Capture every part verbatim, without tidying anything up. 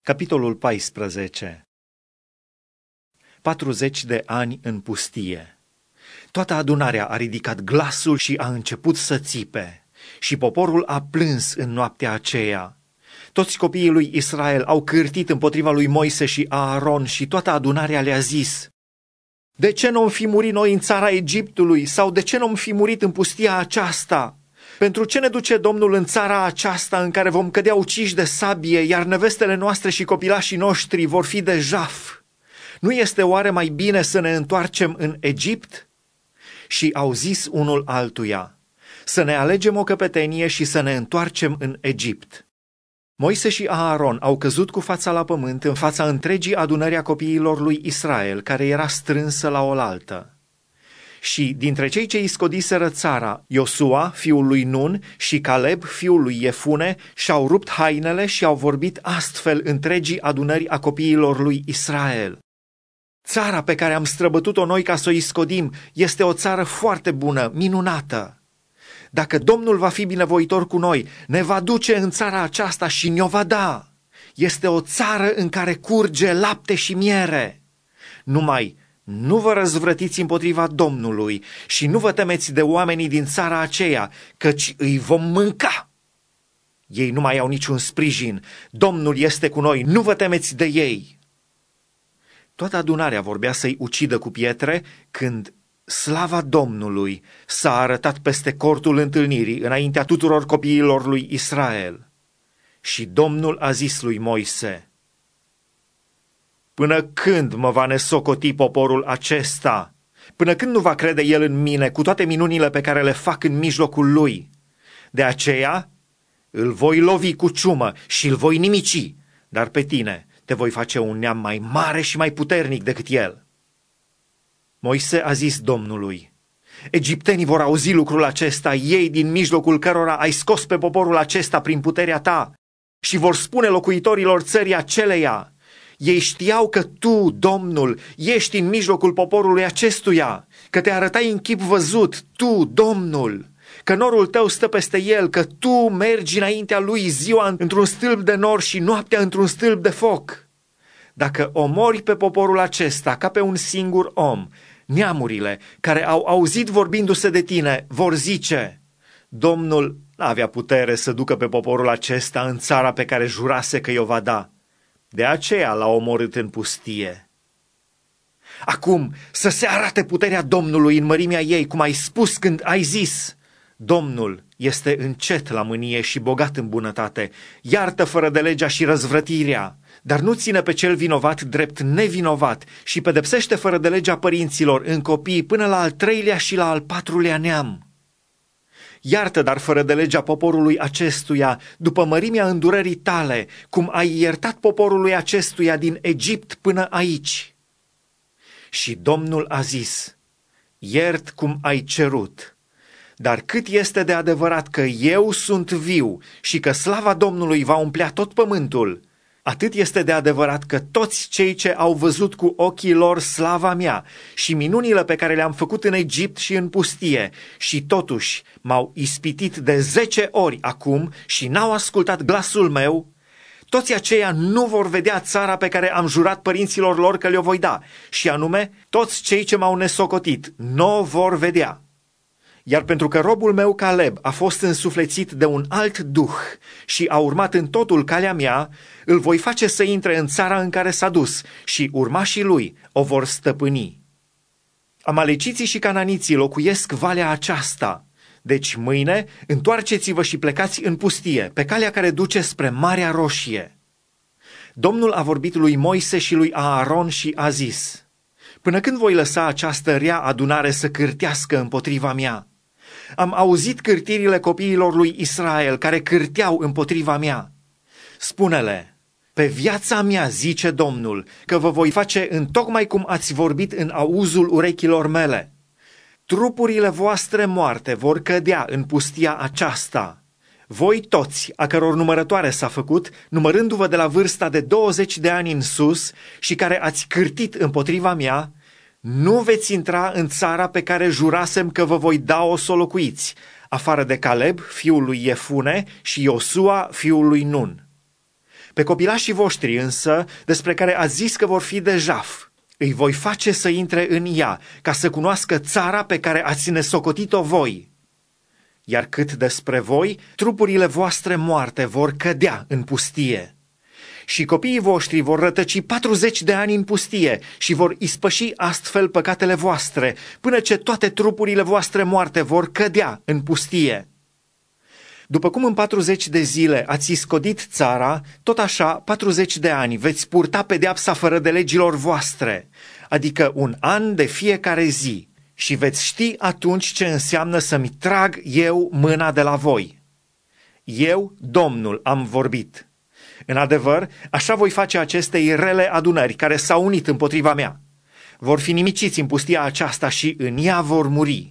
Capitolul paisprezece. patruzeci de ani în pustie. Toată adunarea a ridicat glasul și a început să țipe, și poporul a plâns în noaptea aceea. Toți copiii lui Israel au cârtit împotriva lui Moise și Aaron și toată adunarea le-a zis: de ce nu-am fi murit noi în țara Egiptului, sau de ce nu-am fi murit în pustia aceasta? Pentru ce ne duce Domnul în țara aceasta în care vom cădea uciși de sabie, iar nevestele noastre și copilașii noștri vor fi de jaf? Nu este oare mai bine să ne întoarcem în Egipt? Și au zis unul altuia: să ne alegem o căpetenie și să ne întoarcem în Egipt. Moise și Aaron au căzut cu fața la pământ în fața întregii adunări a copiilor lui Israel, care era strânsă la oaltă. Și dintre cei ce iscodiseră țara, Iosua, fiul lui Nun, și Caleb, fiul lui Iefune, și-au rupt hainele și au vorbit astfel întregii adunări a copiilor lui Israel: țara pe care am străbătut-o noi ca să o iscodim este o țară foarte bună, minunată. Dacă Domnul va fi binevoitor cu noi, ne va duce în țara aceasta și ne-o va da. Este o țară în care curge lapte și miere. Numai nu vă răzvrătiți împotriva Domnului și nu vă temeți de oamenii din țara aceea, căci îi vom mânca. Ei nu mai au niciun sprijin. Domnul este cu noi, nu vă temeți de ei. Toată adunarea vorbea să-i ucidă cu pietre, când slava Domnului s-a arătat peste cortul întâlnirii înaintea tuturor copiilor lui Israel. Și Domnul a zis lui Moise: până când mă va nesocoti poporul acesta? Până când nu va crede el în mine cu toate minunile pe care le fac în mijlocul lui? De aceea îl voi lovi cu ciumă și îl voi nimici, dar pe tine te voi face un neam mai mare și mai puternic decât el. Moise a zis Domnului: egiptenii vor auzi lucrul acesta, ei din mijlocul cărora ai scos pe poporul acesta prin puterea ta, și vor spune locuitorilor țării aceleia: ei știau că tu, Domnul, ești în mijlocul poporului acestuia, că te arătai în chip văzut, tu, Domnul, că norul tău stă peste el, că tu mergi înaintea lui ziua într-un stâlp de nor și noaptea într-un stâlp de foc. Dacă omori pe poporul acesta ca pe un singur om, neamurile care au auzit vorbindu-se de tine vor zice: Domnul n-avea putere să ducă pe poporul acesta în țara pe care jurase că i-o va da. De aceea l-a omorât în pustie. Acum să se arate puterea Domnului în mărimea ei, cum ai spus când ai zis: Domnul este încet la mânie și bogat în bunătate, iartă fără de legea și răzvrătirea, dar nu ține pe cel vinovat drept nevinovat și pedepsește fără de legea părinților în copii până la al treilea și la al patrulea neam. Iartă dar fără de legea poporului acestuia, după mărimea îndurării tale, cum ai iertat poporului acestuia din Egipt până aici. Și Domnul a zis: iert cum ai cerut. Dar cât este de adevărat că eu sunt viu și că slava Domnului va umplea tot pământul, atât este de adevărat că toți cei ce au văzut cu ochii lor slava mea și minunile pe care le-am făcut în Egipt și în pustie și totuși m-au ispitit de zece ori acum și n-au ascultat glasul meu, toți aceia nu vor vedea țara pe care am jurat părinților lor că le-o voi da, și anume toți cei ce m-au nesocotit n-o vor vedea. Iar pentru că robul meu Caleb a fost însuflețit de un alt duh și a urmat în totul calea mea, îl voi face să intre în țara în care s-a dus și urmașii lui o vor stăpâni. Amaleciții și cananiții locuiesc valea aceasta, deci mâine întoarceți-vă și plecați în pustie, pe calea care duce spre Marea Roșie. Domnul a vorbit lui Moise și lui Aaron și a zis: până când voi lăsa această rea adunare să cârtească împotriva mea? Am auzit cârtirile copiilor lui Israel care cârteau împotriva mea. Spune-le: pe viața mea, zice Domnul, că vă voi face întocmai cum ați vorbit în auzul urechilor mele. Trupurile voastre moarte vor cădea în pustia aceasta. Voi toți, a căror numărătoare s-a făcut, numărându-vă de la vârsta de douăzeci de ani în sus și care ați cârtit împotriva mea, nu veți intra în țara pe care jurasem că vă voi da-o să o locuiți, afară de Caleb, fiul lui Iefune, și Iosua, fiul lui Nun. Pe copilașii voștri însă, despre care ați zis că vor fi de jaf, îi voi face să intre în ea, ca să cunoască țara pe care ați nesocotit-o voi. Iar cât despre voi, trupurile voastre moarte vor cădea în pustie. Și copiii voștri vor rătăci patruzeci de ani în pustie și vor ispăși astfel păcatele voastre, până ce toate trupurile voastre moarte vor cădea în pustie. După cum în patruzeci de zile ați iscodit țara, tot așa patruzeci de ani veți purta pedeapsa fără de legilor voastre, adică un an de fiecare zi, și veți ști atunci ce înseamnă să-mi trag eu mâna de la voi. Eu, Domnul, am vorbit. În adevăr, așa voi face acestei rele adunări care s-au unit împotriva mea. Vor fi nimiciți în pustia aceasta și în ea vor muri.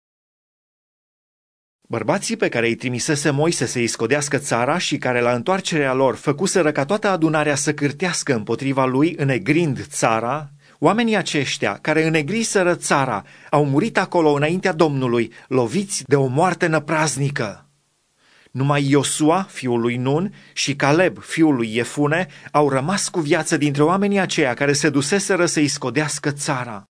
Bărbații pe care îi trimisese Moise să iscodească țara și care la întoarcerea lor făcuseră ca toată adunarea să cârtească împotriva lui, înegrind țara, oamenii aceștia care înegriseră țara au murit acolo înaintea Domnului, loviți de o moarte năpraznică. Numai Iosua, fiul lui Nun, și Caleb, fiul lui Iefune, au rămas cu viață dintre oamenii aceia care se duseseră să iscodească țara.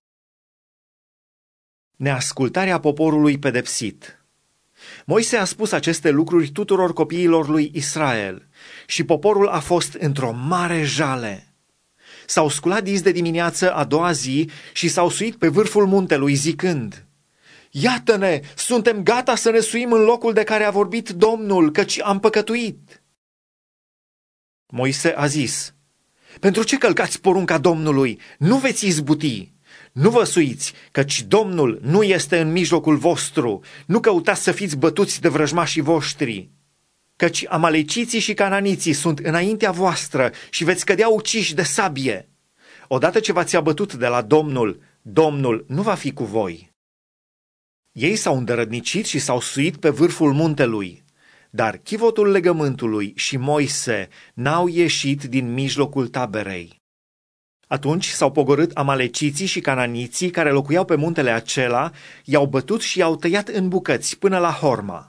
Neascultarea poporului pedepsit. Moise a spus aceste lucruri tuturor copiilor lui Israel și poporul a fost într-o mare jale. S-au sculat dis de dimineață a doua zi și s-au suit pe vârful muntelui zicând: Iată-ne, suntem gata să ne suim în locul de care a vorbit Domnul, căci am păcătuit. Moise a zis: Pentru ce călcați porunca Domnului? Nu veți izbuti. Nu vă suiți, căci Domnul nu este în mijlocul vostru, nu căutați să fiți bătuți de vrăjmașii voștri. Căci amaleciții și cananiții sunt înaintea voastră și veți cădea uciși de sabie. Odată ce v-ați abătut de la Domnul, Domnul nu va fi cu voi. Ei s-au îndărădnicit și s-au suit pe vârful muntelui, dar chivotul legământului și Moise n-au ieșit din mijlocul taberei. Atunci s-au pogorât amaleciții și cananiții care locuiau pe muntele acela, i-au bătut și i-au tăiat în bucăți până la Horma.